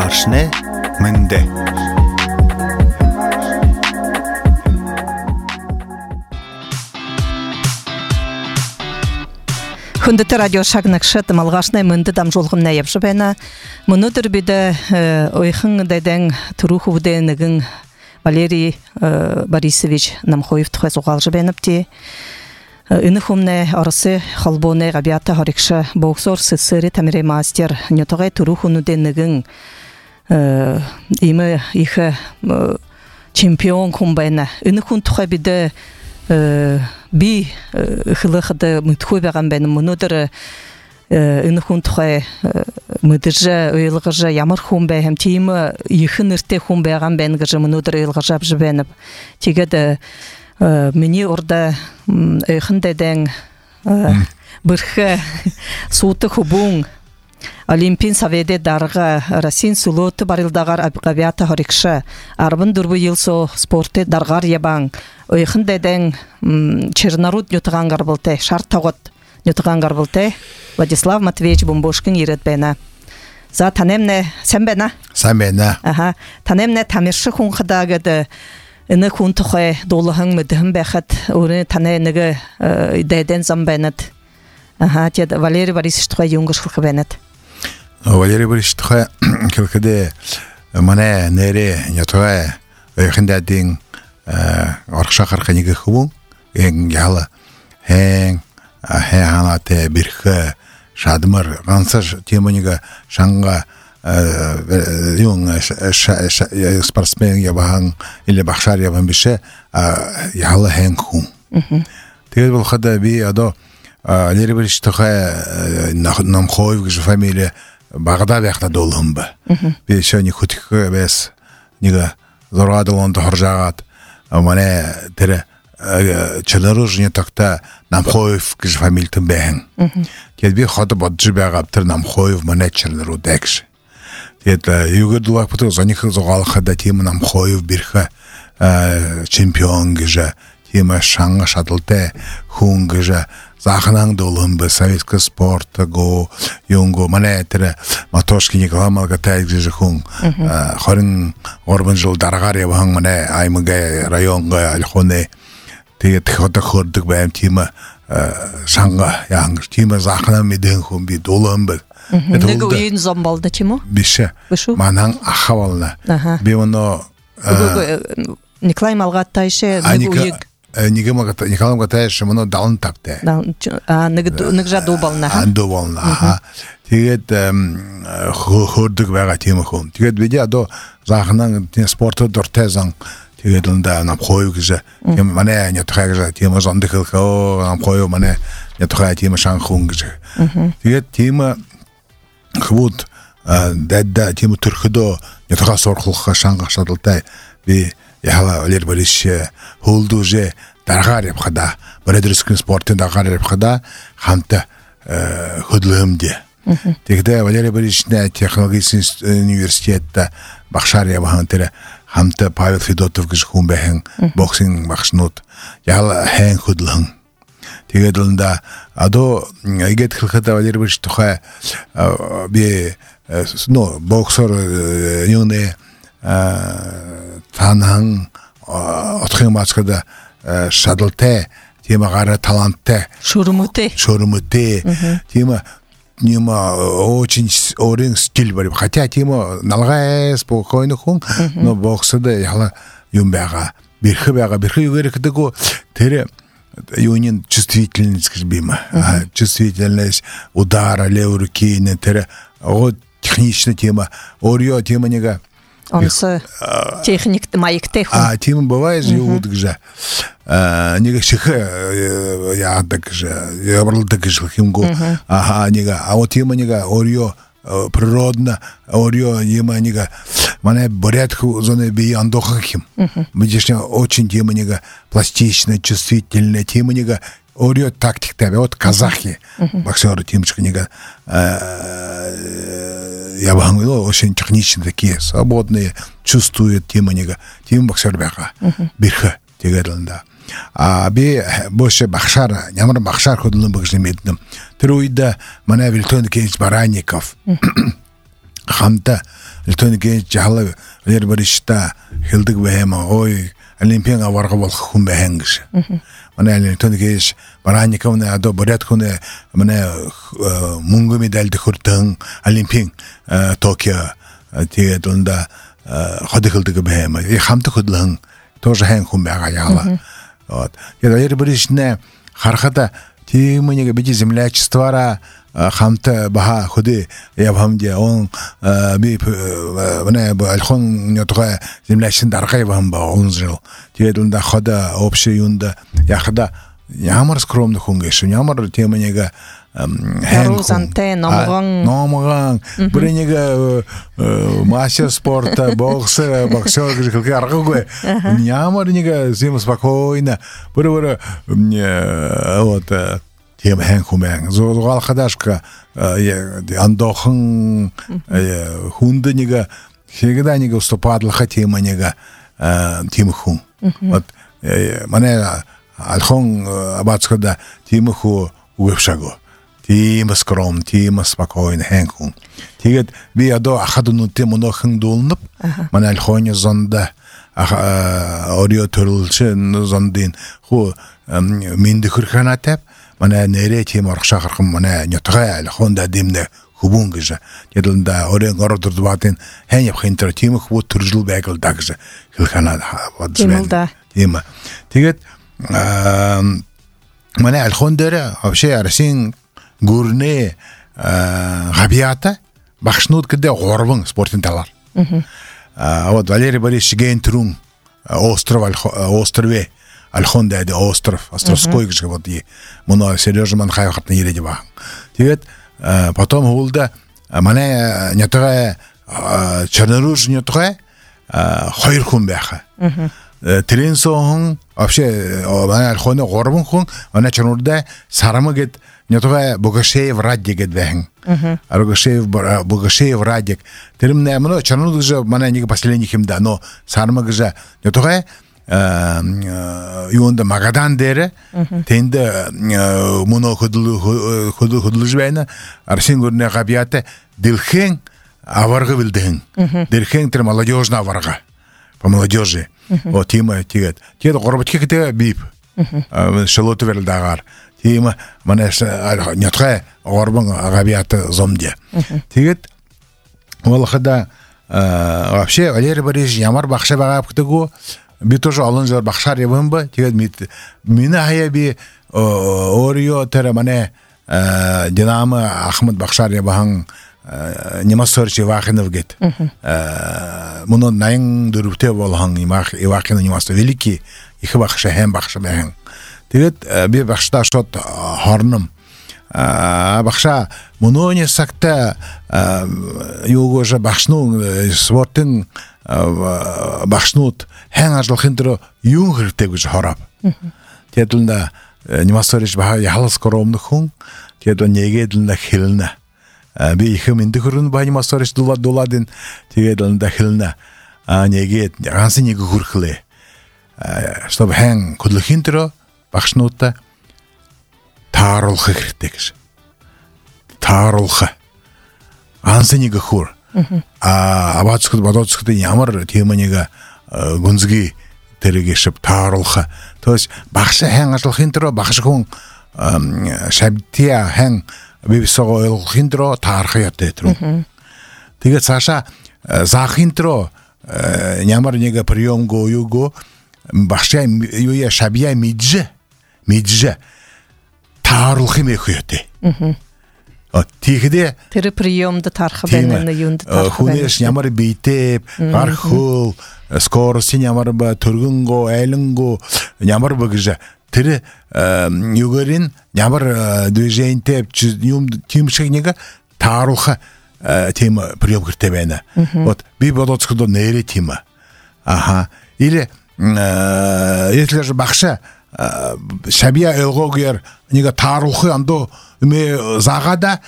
Алгашны мэнде. Хүндэт радио шагнакшат малгашнай мэнде дамжуулгын наябшы байна. Мөнөдөр биде ойхын дэдэн турухувдэ нэгэн Валерий Борисович Намхоев тухай зугалжы бэнэпти. Инхумне арысы халбоне габията харикша боксор сысыры тамире мастер нётогай турухунуде нэгэн имэ их чемпион хумбайна. Инхун тухай биде би хылыхды мытхой бәгән бәнем мөнөдөр инхун тухай мыдыржа ыйлгыжа ямар хум бәһәм тиме ихын ирте хум бәгән бәнгыжа мөнөдөр ыйлгыжап жибәнеп тигәдә мени орда ыйхын дәдән бирхе суты хубун Олимпин Саведе дарга Расин Сулоты барылдагар абгавията харикша арбын дурбу йылсо спорты даргар ябан ойхын дәдән Чернорут нютгангар булты шартагот нютгангар булты Владислав Матвеевич Бомбошкин ирет бена за танемне сәмбена аха танемне тамиршы хунхадагы ины хун тухай долыһың мөдһәм бәхәт уры таненеге дәдән замбенет аха тед Валерий Борисович тухай юнгышхы бенет Валерий Борисович тухай килкеде мане нере нятуа ойхындадың архшахар книги хубун эн яла хэн ханате бирхе шадмар гансаж теманига шанга юн спортсмен ябан или бахшар ябан бише яла хэн хун тэгээд бол хада би адо Валерий Борисович тухай Намхоев гэж фамилия багада бяхта долым ба би шони хутик бес нига зоргадылонды хоржагат мане тере Черноружне такта Намхоев гэж фамилиятан бэхэн тэгээд би хот бодж байгаа тэр Намхоев мане Чернору дэгш тэгээд югэдулак бүтэн зоних зогалхада тийм Намхоев бирхэ чемпион гэж тийм шанга шадалтай хүн гэж захнан долым ба советский спорт го юнго мане тэр Матошкин Николай Малгатай гэж хүн 23 жил дараагаар явсан мане аймаг районга алхоне тэгээд хот хордог байм тийм шанга янгэр тийм захнан мэдэн хүн би долым ба нэг үеийн зам болда тийм үү бише манан ахавална би оно Николай Малгатай ше нэг үеиг Николай Малгатай мано даун тапте нэг жадубална дубална тэгээд хордог байгаа тийм хүн тэгээд бид одоо захнан спортод дуртайсан тэгээд онда Намхоев гэж тийм манай нятхай гэж тийм зондхэлхөө Намхоев манай нятхай тийм шанхун гэж тэгээд тийм хвуд дадда тийм төрхөдөө нятхай сурхлах шанга шадалтай би яла Валерий Борисович холдуже даргаар явхада брэдэрскин спортын даргаар явхада хамта хөдлөмдө тэгдэ Валерий Борисовичны технологийн университетта багшаар явхан тэр хамта Павел Федотов гэж хүн бэхэн боксинг багшнууд яла хэн хөдлөн тэгээд онда адо игэт хэлэхэд Валерий Борисович тухай би боксер юуне танан отхын мацкада шадалтай тийм гара таланттай шурмутэй тийм нема очень орин стиль бар хотя тийм налгай спокойно хүн но боксда яла юм байгаа бирхэ югэр гэдэг тэр юунин чувствительность гэж бима чувствительность удара левой руки на тэр техничная тема орё тема нега онсы техник маяктэй хүн тийм бывает же юудаг же нега шихэ яадаг же явралдаг же химго нега вот тема нега орё природно орё тема нега мане порядку зоны би андоха хим мэдишня очень тема нега пластичная чувствительная тема нега орё тактикта вот казахи боксеры темчик нега я бы говорил, очень технично такие, свободные, чувствуют тема нега, тема боксер бяха, бирха, тегерланда. А би больше бахшара, ямар бахшар ходилым богжны медным. Тэр үед манай Вильтон Кейс Баранников хамта электроники жахла алер баришта хилдэг бэма ой олимпиан аварга болох хүн бэхэн гэж. Манай электроникис бараникавны адо борят хүн манай мөнгө медаль дөхөртөн олимпиан Токио тэгээд унда ходихилдэг бэма и хамт хөдлөн тоже хэн хүн байгаа яала. Вот. Тэгээд алер баришна харахада тийм нэг бiji землячествора хамта баха ходи явамди он би манай алхон нотга землячин дарга явам ба он жил тэгээд унда хода общий юнда яхада ямар скромный хүн гэш ямар тийм нэг Розанте номган бүрэнэг мастер спорта боксер гэж хэлэх аргагүй ямар нэг зэм спокойно бүр вот тийм хэн хүмэн зургаал хадашка андохон хүнд нэг всегда нэг уступадлах тийм нэг тийм хүн вот манай алхон абацхада тийм хүү үгэвшаго тийм скром тийм спокойно хэн хүн тэгээд би одоо ахад нүдтэй монохон дуулнап манай алхоны зонда орио төрүүлсэн зондын хүү миндөхөр ханатав манай нэрэ тийм орхшахархан манай нятгай алхонда димнэ хүбүн гэж тэдэлнда орын гордод батын хэн явах энэ тийм хүү төржил байгал да гэж хэлханаа бодсон тийм тэгээд манай алхон дээр вообще арсын гүрнэ габията багшнууд гэдэг 3 спортын талаар. Вот Валерий Борисович Гентрун острове алхон дээр остров Островской гэж бодъё. Мөн Сережа Манхай хатны ирээд баг. Тэгээд потом хуулда манай нятгаа Чернорож нятгаа 2 хүн байха. Тренсон вообще манай алхоны 3 хүн манай Чернорда Сарама гэд нятгаа Богашеев Радик гэд бэхэн. Богашеев Радик. Тэрм нэмно Чернород же манай нэг последних им да, но Сарама гэж нятгаа юунда Магадан дээр тэнд мөнө хөдлөж байна. Арсын гүрнэ габията дэлхэн аварга билдэн. Дэлхэн тэр молодежная аварга. По молодежи. Вот тима тэгээд горбатки гэдэг бип. Шалот вердагар. Тима манаш нятгай горбан габията зомдя. Тэгээд волхада вообще Валерий Борисович ямар багшаа байгаа гэдэг би тоже олон жер багшаар явсан ба тэгээд миний хаяа би орио тэр манай Динамо Ахмад багшаар явсан Немасорч Ивахинов гэд мөн 84-тэй болхон Ивахинов Немасор великий их багшаа хэм багшаа байна. Тэгээд би багштай шууд хорном багшаа мөнөөний сагта юугоож багшнуу спортын багшнууд хэн ажиллахын дээр юу хэрэгтэй гэж хоров. Тэгээд л Немасорч баа ялс скромных хүн тэгээд нэгээд л хэлнэ. Би их мэндөхөрн ба Немасорч дуладын тэгээд л хэлнэ. Нэгээд ганц нэг хүрхлээ. Чтобы хэн хөдлөхийн дээр багшнуудаа тааруулах хэрэгтэй гэж. Тааруулах. Ганц нэг хүр. Абацхад бодоцхад ямар тийм нэг гүнзгий тэрэг шив тааруулах. Тэгээс багш хэн ажиллахын дээр багш хүн шабтия хэн бивсоо ойлгохын дээр таарах яатай тэр. Тэгээд цаашаа заахын дээр ямар нэг приемго юго багш юуя шабия мэдж тааруулах юм яатай. Тийхдээ тэр приемд тарах байна юунд тарах байна. Хүнээс ямар бийтэй гар хөл скорост ямар ба төргөнгөө айлангөө ямар ба гэж тэр юугэрин ямар движентэй юм тийм шиг нэг тааруулах тийм прием гэртэй байна. Вот би бодоцоход нэрэ тийм. Или если же багша шабия элгогер нэг тааруулах андо мэ загада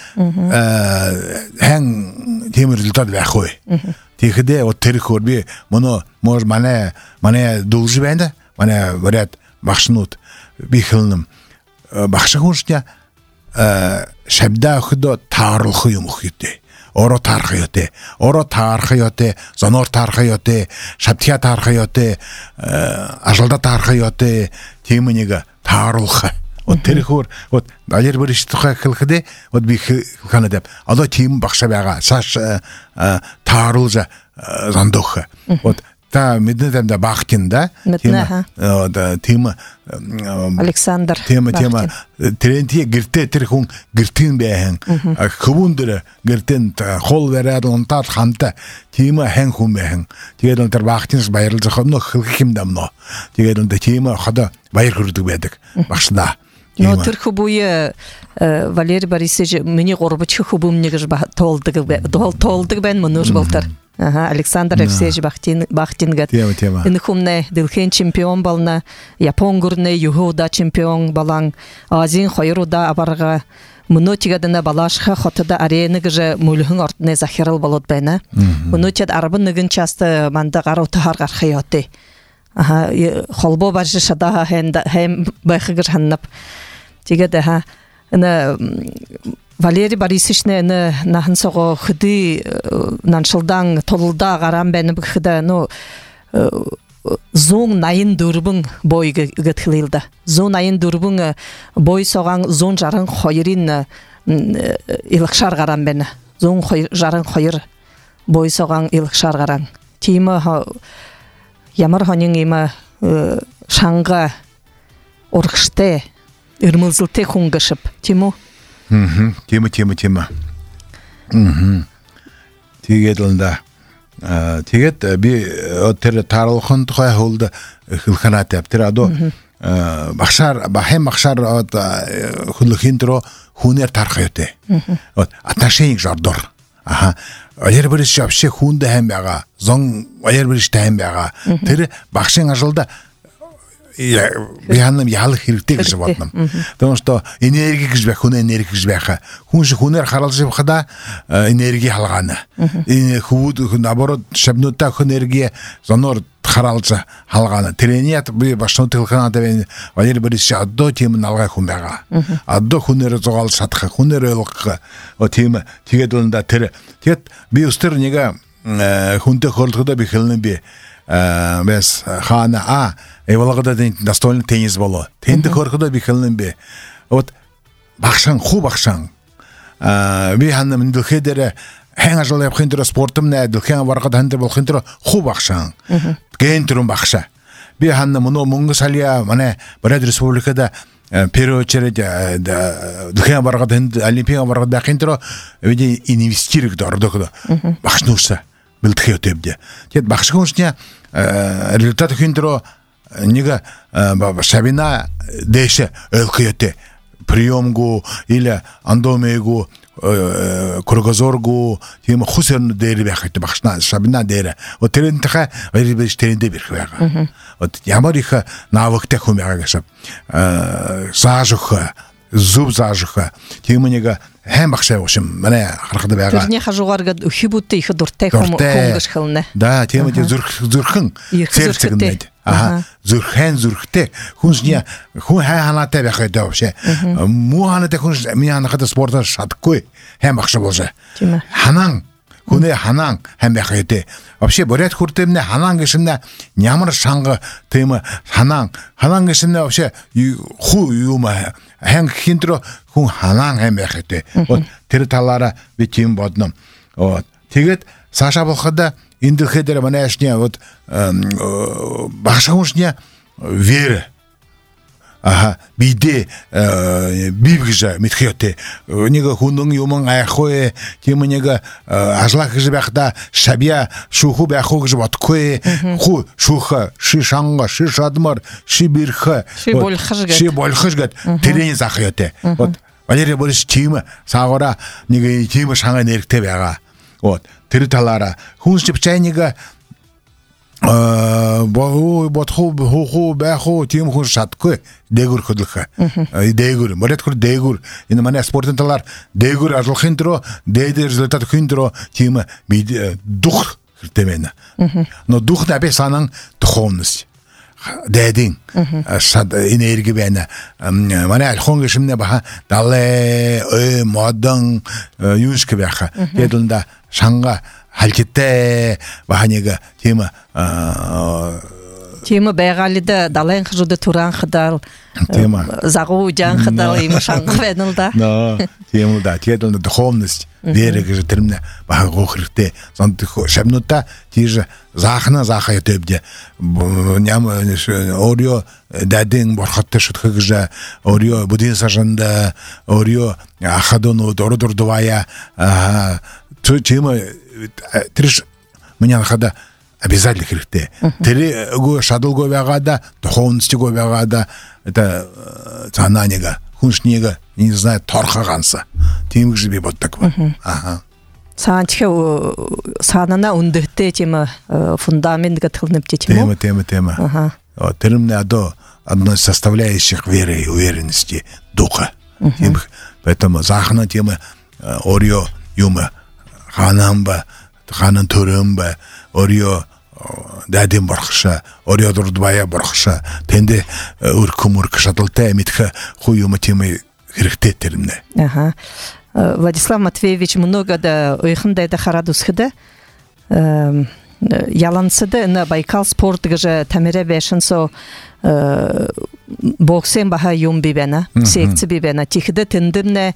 хэн тийм результат байхгүй. Тэгэхдээ тэр хөр би мөн мож манай дулж байна. Манай вариат багшнууд би хэлнэм багш хүншня шабда ходо тааруулах юм өгөхтэй. оро тархаёте, зонор тархаёте, шаптия тархаёте, ажалда тархаёте, тийм нэг тааруулах. Вот тэрхүүр вот алер бүриш тухай хэлэхдээ вот би хэлхэнэ. Одоо тийм багшаа байгаа. Саш тааруулж зондох. Вот та мэднэ да багтин да. Тийм Александр. Тийм тренти гэртээ тэр хүн гэртийн байхан. Хөвүүн дээр гэртэн хол бариад унтаад хамтаа тийм хэн хүн байхан. Тэгээд тэр багтинс баярлж хонно хэлэх юм дамно. Тэгээд тийм хада баяр хүрдэг байдаг. Багшнаа. Но тэр хубуя Валерий Борисович миний гурвч хубумныг тоолдог байн мөнөж болтар. Александр Алексеевич Бахтин гад. Энэ хүмнэ дэлхийн чемпион болна, Япон гүрнэ Юхуда чемпион болан, Азийн хоёруда аварга мөнөтигадана балашха хотода арена гэж мөлхөн ортны захирал болоод байна. Мөнөтед 11 част манда гаруу тахар гархаяоты. Холбоо барж шада хэм байхгэр ханнап. Тэгээд Валерий Борисович нахан сого хди наншылдан толда гарам бәні бігді зон найын дүрбің бой гітхілілді. Зон найын дүрбің бой соған зон жарын қойырын илікшар гарам бәні. Зон жарын қойыр бой соған илікшар гарам. Теймі ямар хонин ема шаңға орқышты үрмілзілте құңғышып. Теймі? Тема. Тэгээд онда тэгээд би тэр тааралхан тухай хуулда хэлхэнат яв. Тэр адо багшаар бахэм багшаар хөлөхийн дөрөө хүнээр тархаяотэй. Отношение жардор. Валерий Борисович вообще хүндэ хэм байгаа. Зон Валерий Борисович хэм байгаа. Тэр багшийн ажилда яанам ялах хэрэгтэй гэж бодном. Потому что энерги гэж байх, хүн энерги гэж байх. Хүн шиг хүнээр харалж явахда энерги халгаана. Энэ хүүд наоборот шабнуудаа хүн энерги зоноор харалж халгаана. Треният би башнууд хэлхэнаа давын Валерий Борисович одоо тийм налгай хүн байгаа. Одоо хүнээр зугаалж чадах, хүнээр ойлгох. Тийм тэгээд өнда тэр тэгээд би өстөр нэг хүнтэй хөрлөхөдөө би хэлнэ би бэс хана эвалагада настольный теннис болоо. Тэнд хөрхөдөө би хэлнэ бэ. Вот багшан би хана мэндэлхээр хэн ажил явахын дээр спортом нэ дэлхийн варгад ханд болохын дээр хуу багшан. Гентрум багша. Би хана мөнгө салия манай Барад республикада первую очередь дэлхийн варгад ханд олимпиад варгад байхын дээр види инвестирэг дордох багш нүрсэ бэлтгэе өтөвдө. Тэгэд багш хүнсний результат хиндроо нэг шабина дэше өлхөйтэй приемгу или андомегу кругозоргу тийм хусерн дээр байх гэдэг багшна шабина дээр. Тэрнтэхэ баярбэж тэрэндээ бэрх байгаа. Ямар их навыктай хүн байгаа гэж заажих зүв заажих тийм нэг хэм багшаа ушим манай харахад байгаа. Тэрний хажуугааргад хибүттэй их дуртай хүн гэж хэлнэ. Да, тийм үү зүрхэн зэрцэгнэд. Зүрхтэй хүнсний хүн ханаатай байх гэдэг вообще. Муу ханаатай хүн миний ханахад спортоор шатгүй хэм багш болж. Ханан хүнээ ханан хэм байх гэдэг. Вообще борят хүртэмнэ ханан гэшнэ ямар шанга тийм ханан гэшнэ вообще хуу юм хэн хинтро хүн ханан хэм байх гэдэг. Тэр талаараа би тийм бодно. Тэгээд цаашаа болоход энэ дэлхийд манай ашны багш хүнсний вера бидэ бивгэж мэдхиотэй нэг хүн юм айхгүй тийм нэг ажлах гэж байхдаа шабя шүүхүү байх уу гэж бодохгүй хүү шүүх шишанга шишадмар шибирх шиболхж гэд тэрний захиотэй Валерий Борисович тийм саагаараа нэг тийм шанга нэрхтэй байгаа. Тэр талаараа хүнс чипчайныг хуу байхуу тийм хүн шатгүй дээгүр хөдлөх. Дээгүр мөрөд хөр дээгүр энэ манай спортын талаар дээгүр ажлахын дөрөө дээд результат өгөх дөрөө тийм би дух хэрэгтэй байна. Но дух набе санан духовность. дәдин сад энерги бәне мана алхон гешимне баха дале модон юшке баха дедунда шанга халкетте баханега тема бәгалида дален хжуды туран хадал тема загу жан хадал им шанга бәнилда тема да дедунда духовность вереге же термне баха гохрите зонт шабнута тиже захна заха ятебде ням орио дадин борхатты шутхыгжа орио будин сажанда орио ахадону дордурдувая тема триш меня хада обязательно хэрэгтэй. Три го шадл го вягада, духовности го вягада, это цананега, хуншнега, не знаю, торхаганса. Тем же вот так вот. Ага. Санчха санана ундыхте тема фундамент гатхылнып тема. Тема. Ага. Вот термин одна из составляющих веры и уверенности духа. Поэтому захна тема орио юма ханамба ханан турымба орио дадим бархша орио дурдбая бархша тенде уркумурк шатылта митха хуюма темы хэрэгтэй термне. Ага. Владислав Матвеевич много да ойхында да харадусхыда ялансыды на Байкал спорт гыжа тамире бешинсо боксен баха юм бибена секция бибена тихида тендимне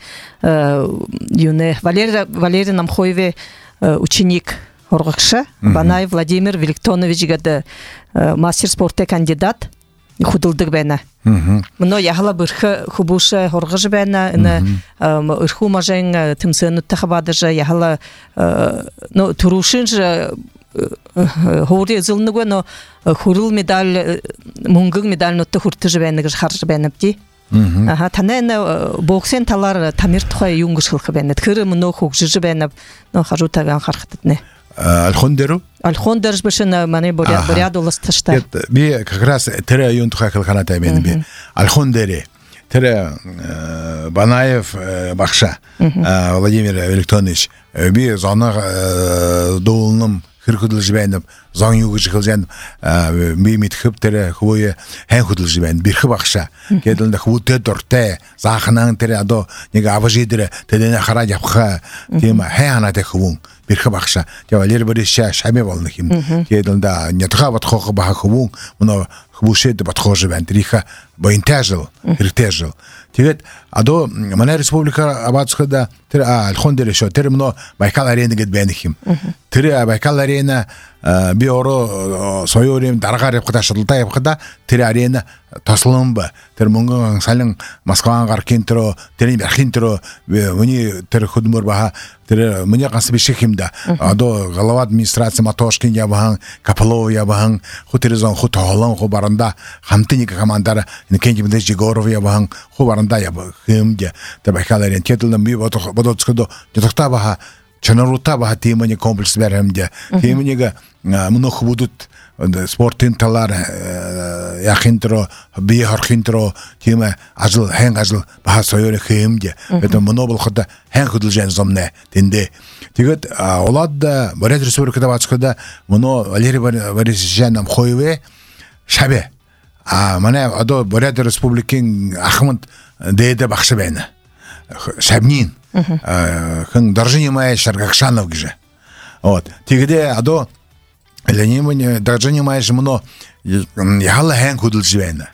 юне Валерий Намхоеве ученик Оргакша Банай Владимир Великтонович гада мастер спорта кандидат худылдык бена. Мно яхала бирхи хубуша хоргыж бена ина ирху мажен тимсыны тахабадыжа яхала но турушин же хори зылныгы но хурул медаль мунгыг медаль нотты хуртыж бена гыж харж бена бди. Ага танена боксен талар тамир тухай юнгыш хылхы бена кыры мно хугжыжы бена но хажутаган хархтытны. Альхондеру? Альхондерж бешена мане боряд уластышта. Би как раз тера юн тухай кылханата мен би. Альхондере тера Банаев бакша Владимир Великтонович би зона доулным хыркыдыл жибеніп заң югы жықылжан би митхып тері хвойы хэн худыл жибен бирхы бақша кеділінде хвуты дұрты зақынан тері адо неге аважидері тедене қара жапқа тема хэн анаты хвун бирхы бақша Валерий Борисович шаме болны кем кеділінде нетға батқоқы бақа хвун мұны хвушеді батқо жибен тіріха бойынта жыл хирте жыл тегет адо мана республика абадсқыда тері альхон дері шо тері мұны Байкал арена гет бәнікім тері Байкал арена би оро сойорем дарга репката шылтай репката тери арена таслымба тер мунган салын Москваға қаркентро тери бахинтро мuni тер худмур баха тер мuni қасыбешекимда адо голова администрация Матошкин ябахан Капалов ябахан хутеризон хуталан хубаранда хамтыника командара Кенжимде Жигоров ябахан хубаранда ябахымде тер Байкал арена кетилден би бодоцкодо жетокта баха Чанарута баха темани комплекс беремде теманига много будут спортын талар яхинтро би хархинтро тема ажыл хэн ажыл баха сойоры хемде это много болхода хэн худылжан зомне тенде тегет олад Бурят республикада бачкада моно Валерий Борисович Намхоеве шабе мана адо Бурят республикин Ахмад деде бахшабена шабнин хэн доржини мая Шаргакшанов гже вот тегде адо Ленимане даже не маешь мно яхала хэн худыл живена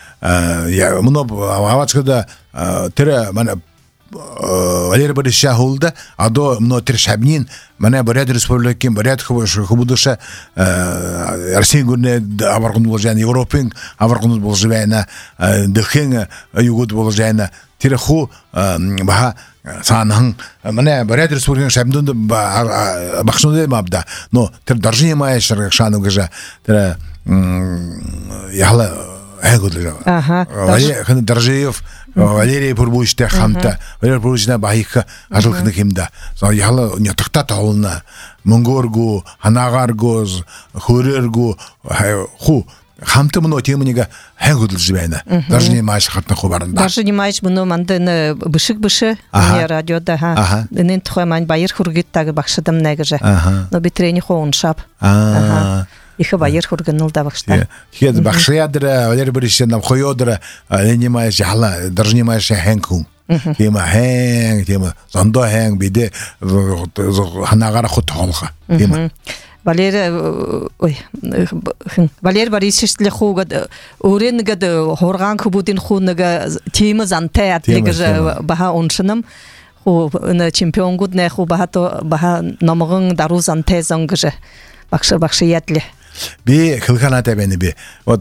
я мно авачкада тера мана Валерий Борисович холда адо мно тер шабнин мана Бурят республикин Бурят хубудуша Россия гурне аваргун болжана Европин аваргун болжана дхэн югуд болжана тирху баха санхан мана Бурят республикин шабнунда бахшунде мабда но тер доржини мая Шаргакшанов гжа тер яхла эгудлера Валерий Доржиев Валерий Пурбучта хамта Валерий Пурбучна бахика ажылкыны кемда яхла нятыкта таулна мунгоргу ханагаргоз хурергу ху хамты мно теманига хэн худыл жибена даже не маешь хатна хубарында даже не маешь мно мандын бышык не радиода ха нен тухай ман байыр хургиттагы бакшадым негеже но битрени хоун шап Ихе байер хурганыл да бакшта. Тэгээд багшаядра Валерий Борисович нам хоёдра занимаешь яла доржнимаешь хэнкун. Тема хэн тема зондо хэн биде ханагара хот холха. Тема. Валерий Борисович ле хугад өренгэд хорган хубудин хунага тема зантай атлигэж баха оншынам ху на чемпион гудне ху баха номгын дару зантай зонгж багша ятле. Би хылханата бени би вот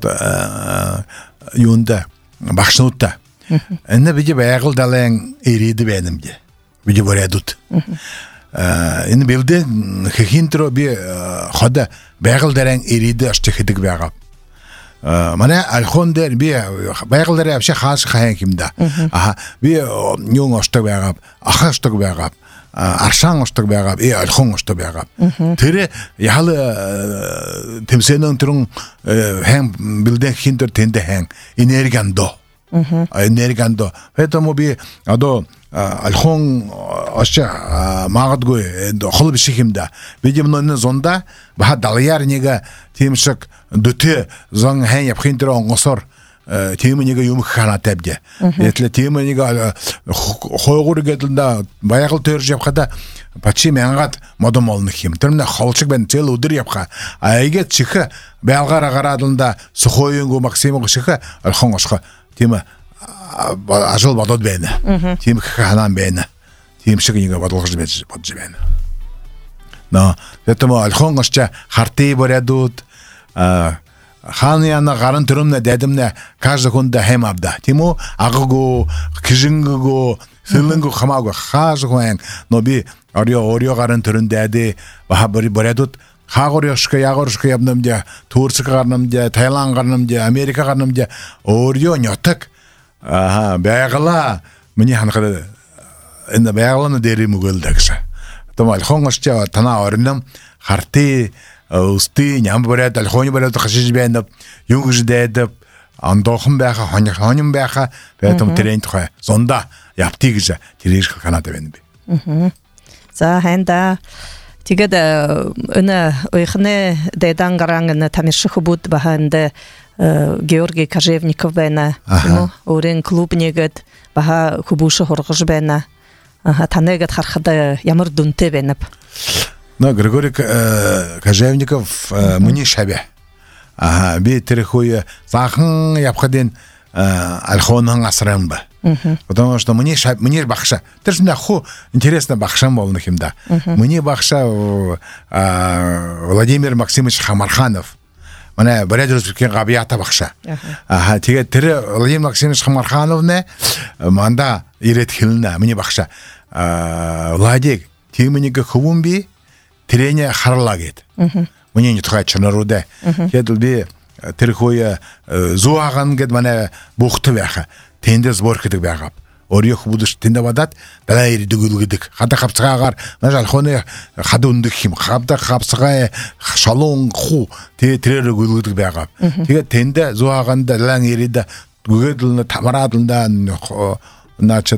юнда бахшнутта энне биде байгыл дален ириди бенимге биде боредут энэ бивде хинтро би хода байгыл дарен ириди аштыхыдык байгап мана алхондер би байгыл дарен вообще хаас хаян кимда би юн аштык байгап ахаштык байгап аршан оштог байгаа алхон оштог байгаа тэр ял тэмсэнэн түрэн хэн билдэн хинтер тэндэ хэн энергандо поэтому би адо алхон оша магадгүй хол бишихимда бидимнон зонда ба даляр нега тимшик дөтө зон хэн япхинтер онгосор темэнига юм ханатабде. Если темэнига хойгур гэдэлда баягыл төрж явхада пачи мянгат модом олных юм. Тэрнэ холчиг бэн цэл өдөр явха. Айгэ чихэ байлгаараа гарааданда сухойнгу максимум чихэ алхон осхо. Тема ажил бодод байна. Тим ханан байна. Тим шиг нэг бодлогож бодож байна. Но поэтому алхон осча харти борядууд ханыяна гарын төрөмнө дедимне каждый хүнд хэм авда. Тиму агыгу, кижингу, сэлэнгу хамаагүй хааж хүн но би орио гарын төрөн дэди баха борядууд хаагорьошка ягоршка явнамдя, Турцк гарнамдя, Таиланд гарнамдя, Америка гарнамдя орио нётак байгала миний ханахад энэ байгаланы дээр мөгөлдөгс. Томал хонгосча тана орнам харти усти нямбарад алхоны барад хашиж байна юнгж дэд андохан байха хоним байха поэтому трейн тухай зонда явтыг гэж тэрэж Канада байна би. За хэнда тэгээд энэ ойхны дэдан гарангна тамирших буд баханд Георгий Кожевников байна. Өрен клуб нэгэд баха хубуш хоргож байна. Танегад харахад ямар дүнтэй байна. Но Григорий Кожевников мне шабе. Би тэрхуй захан явхадын алхонын асрамба. Потому что мне бахша. Тэрс мне ху интересно бахшам болных им да. Мне бахша Владимир Максимович Хамарханов. Мана барадырскен габията бахша. Тэгээд тэр Владимир Максимович Хамархановне манда ирет хилна мне бахша. Владик темэнига хөвүмби тренер харлагет. Мне не тухай чанаруде. Кедл би тэрхуй зуаган гэд мана бухты байха. Тэнде сбор гэдэг байгаав. Ориох будш тэндэ бадат далаа ирдэгүүлгэдэг. Хада хавцгаагаар маш алхоны хад өндөх юм. Хавда хавцгаа шалун ху тэрээр гүйлгэдэг байгаав. Тэгээд тэндэ зуаган далаа ирэд гүгэдл тамарадланда начад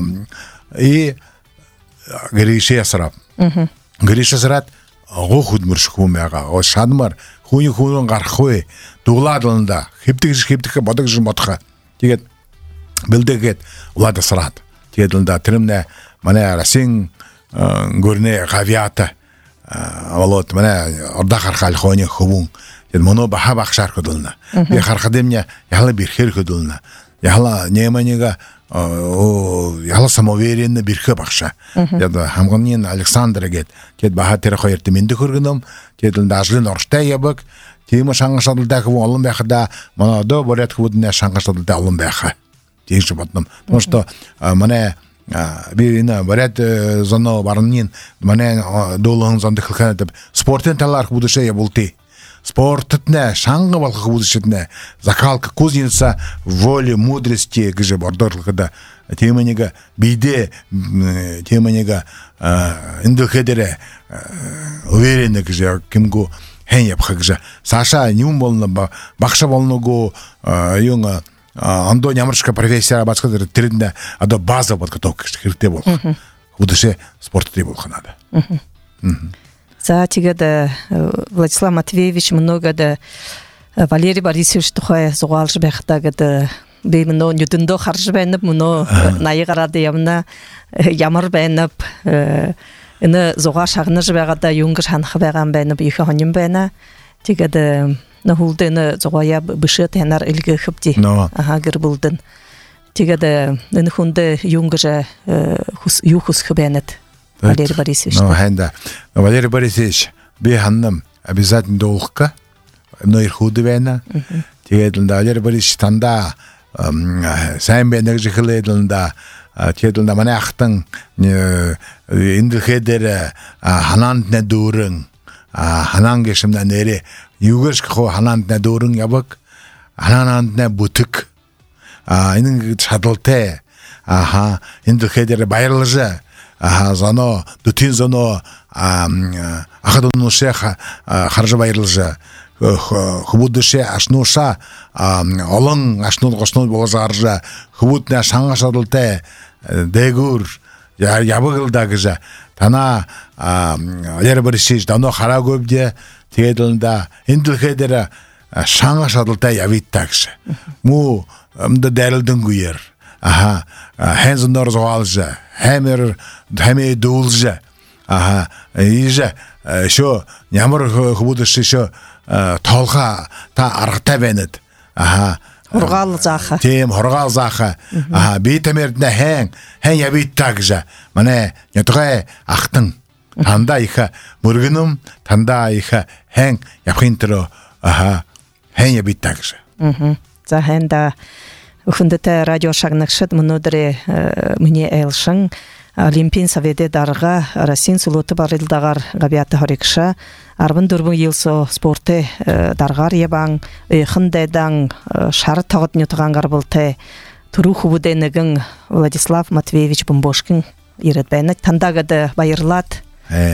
гэришэсрап. Гэришэсрат гохуд мөршхүм байгаа. Шанмар хүн гарахгүй дуглаадланда хэвдэх бодогш бодох. Тэгээд билдэгэд уладасрат. Тэгээд ланда тэрэмнэ манай Расин гөрнэ гавиата авалот манай орда хархал хооны хөвүн. Тэгээд моно баха бахшар хөдөлнө. Би хархадэмня яла бирхэр хөдөлнө. Яла нэмэнига яла самоуверенне бирхэ бахша. Тэгээд хамгонын Александр гээд баха тэр хоёрт мэндэ хөргөнөм. Тэгээд ланда ажлын орштай ябаг. Тийм шангашдалтай хүн олон байхада манай одоо борят хүүднэ шангашдалтай олон байхаа. Тийш бодном. Потому что манай би энэ борят зоно барнын манай доолон зонд хэлхэнэ спортын талаар бүдэшээ явуултыг. Спортт нэ шанга болох бүдэшэднэ. Закалка кузница воли мудрости гэж бордорлоход темэнига биде темэнига эндохедэрэ уверенный гэж кимгу хэн явах гэж Саша юм болно багша болногоо юун андо ямаршка профессия бачкад тэрэнд одоо база подготовка хэрэгтэй болох. Бүдэшээ спорттой болох надад. За тигеде Владислав Матвеевич много да Валерий Борисович тухай зугалж бехтагеде беймно нюдүндө харж бенеп муно найгарады ямна ямар бенеп ины зуга шагны жбагада юнгыш ханхы байган бенеп ихе хоним бена тигеде нахулдыны зугая бышы тенар илге хыпти ага гыр булдын тигеде ины хунде юнгыжа юхус хбенет Валерий Борисович. Валерий Борисович би ханным обязательно долгка но ирхуды бена тигеде Валерий Борисович танда сайн бэнэг жихлэдэлнда тэдэлнда манай ахтан индэлхэдэр ханаанд на дүүрэн ханаан гэшмна нэрэ югэрш хо ханаанд на дүүрэн яваг ханаанд на бүтэг энэ чадалтай индэлхэдэр баярлажа зано дутин зано ахадунушеха харж баярлажа хубудыше ашнуша олон ашнууд госнууд болозаржа хубудна шангашадалтай дэгүр ябыгылда гэж тана Валерий Борисович дано хараагүйдэ тэгэлэнда эндэлхэдэр шангашадалтай явитта гэж муу амда дэрэлдэнгүйэр хэнзэнээр зоалжа хэмэр дүүлжа ийжа шо ямар хубудыше шо толха та аргатай байнад хоргаал зааха тийм хоргаал зааха би тамирдна хэн явиттаа гэж манай ятгай ахтан танда их мөргөнөм танда их хэн явахын төрөө хэн явиттаа гэж за хэнда хүндэтэй радио шагнагшд мөнөдрэ миний элшин Олимпийн совете дарга Россиян сулуты барылдагар габията хорикша 14 елсо спорты даргар ябан хындайдан шар тагыт нютгангар булты туру хубуденегин Владислав Матвеевич Бомбошкин иретбайна тандагады байырлат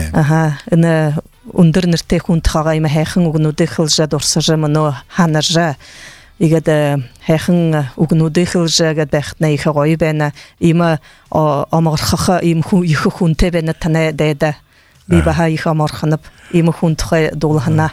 ины ундырнырте хунтхагайма хайхын угнуды хылжа дорсажа мыно ханаржа игеде хайхын угнуды хылжа гадахтна иха гойбена има амархаха им ху иху хунте бена тана дэда бибаха иха амарханып им хунтхай дулхана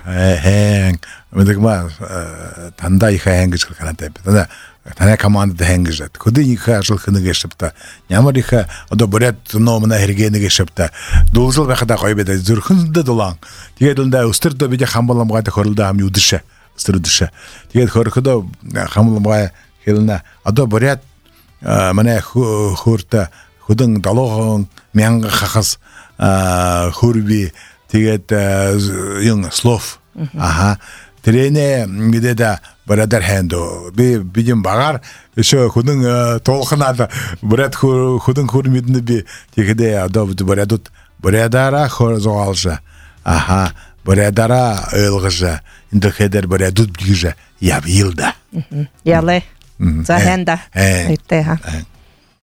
мэдэгма танда иха хэнгэж хэлхэнтэй тана командад хэнгэж хөдөө иха ажлахны гэшпта ямар иха одоо бүрээд номна хэрэгэнэ гэшпта дуулзал байхада гойбэдэ зүрхэндэ дулан тэгээд өндө өстөрдө бид хамбаламгад хөрөлдө ам юдэшэ өстөрдөшэ тэгээд хөрөхдө хамбаламгай хэлнэ одоо бүрээд манай хөөртө хөдөн 70 мянга хахас хөрби тэгээд юм слов тэрэне мэдээд барадар хандо би бидим багаар өшөө хөдөн туулхнаад бүрээд хөдөн хөр мэднэ би тэгэхдээ одоо бүрээдүүд бүрээдара хөр зоалжа бүрээдара ойлгожа индхэдэр бүрээдүүд бигжа явилда яле за ханда айтэ